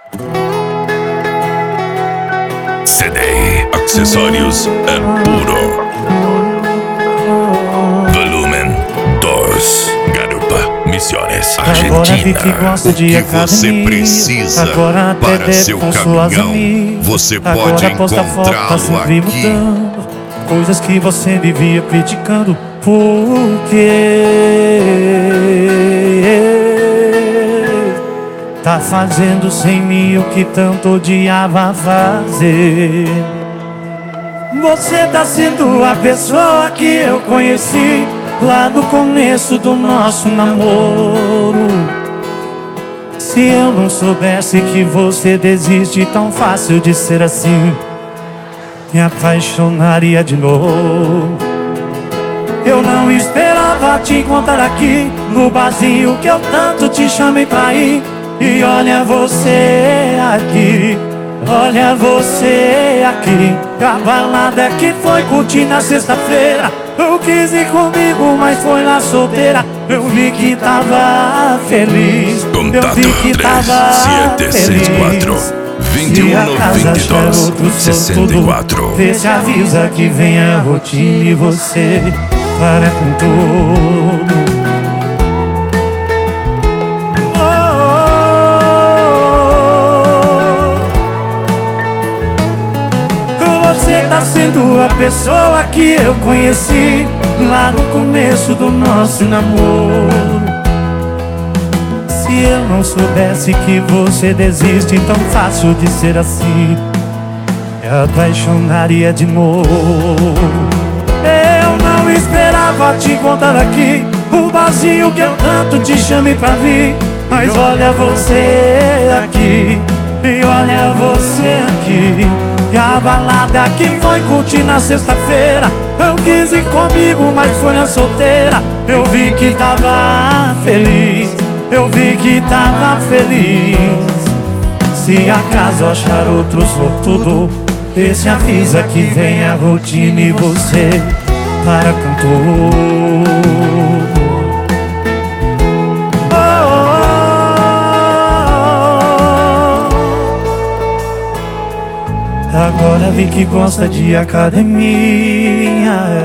CDI Acessórios é puro. Volumen 2, Garupa Misiones, Argentina. O que você precisa para seu caminhão, você pode encontrá-lo aqui. Coisas que você vivia criticando, por quê? Tá fazendo sem mim o que tanto odiava fazer. Você tá sendo a pessoa que eu conheci lá no começo do nosso namoro. Se eu não soubesse que você desiste tão fácil de ser assim, me apaixonaria de novo. Eu não esperava te encontrar aqui no barzinho que eu tanto te chamei pra ir. E olha você aqui, olha você aqui. A balada que foi curtir na sexta-feira, eu quis ir comigo, mas foi na solteira. Eu vi que tava feliz, eu vi que tava feliz. 2192-64. Vê se avisa que vem a rotina e você para com tudo. Você tá sendo a pessoa que eu conheci lá no começo do nosso namoro. Se eu não soubesse que você desiste tão fácil de ser assim, me apaixonaria de novo. Eu não esperava te encontrar aqui, o barzinho que eu tanto te chamei pra vir. Mas olha você aqui, e olha você aqui. E a balada que foi curtir na sexta-feira, eu quis ir comigo, mas foi na solteira. Eu vi que tava feliz, eu vi que tava feliz. Se acaso achar outro sortudo, esse avisa que vem a rotina e você para com tudo. Agora vi que gosta de academia.